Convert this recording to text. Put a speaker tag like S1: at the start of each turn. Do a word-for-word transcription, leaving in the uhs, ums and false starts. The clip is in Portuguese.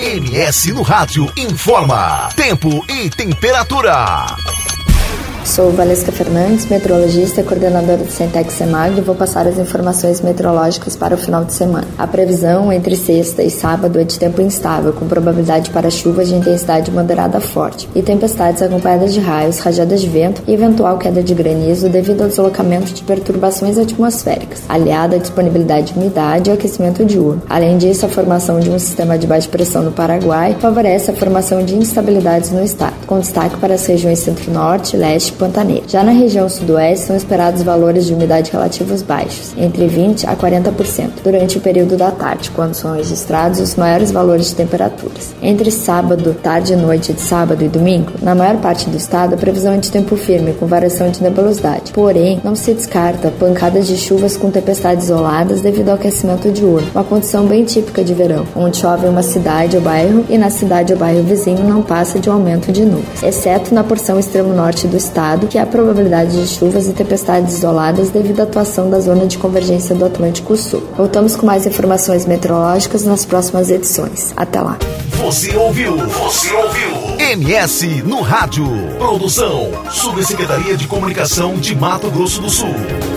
S1: M S no Rádio informa tempo e temperatura.
S2: Sou Valesca Fernandes, meteorologista e coordenadora do Centec Semag, e vou passar as informações meteorológicas para o final de semana. A previsão entre sexta e sábado é de tempo instável, com probabilidade para chuvas de intensidade moderada a forte, e tempestades acompanhadas de raios, rajadas de vento e eventual queda de granizo devido ao deslocamento de perturbações atmosféricas, aliada à disponibilidade de umidade e aquecimento diurno. Além disso, a formação de um sistema de baixa pressão no Paraguai favorece a formação de instabilidades no estado, com destaque para as regiões centro-norte, leste e pantaneiro. Já na região sudoeste, são esperados valores de umidade relativos baixos, entre vinte a quarenta por cento, durante o período da tarde, quando são registrados os maiores valores de temperaturas. Entre sábado, tarde e noite de sábado e domingo, na maior parte do estado, a previsão é de tempo firme, com variação de nebulosidade. Porém, não se descarta pancadas de chuvas com tempestades isoladas devido ao aquecimento diurno, uma condição bem típica de verão, onde chove em uma cidade ou bairro e na cidade ou bairro vizinho não passa de um aumento de nuvens, exceto na porção extremo norte do estado, que há probabilidade de chuvas e tempestades isoladas devido à atuação da zona de convergência do Atlântico Sul. Voltamos com mais informações meteorológicas nas próximas edições. Até lá.
S1: Você ouviu? Você ouviu? M S no Rádio. Produção Subsecretaria de Comunicação de Mato Grosso do Sul.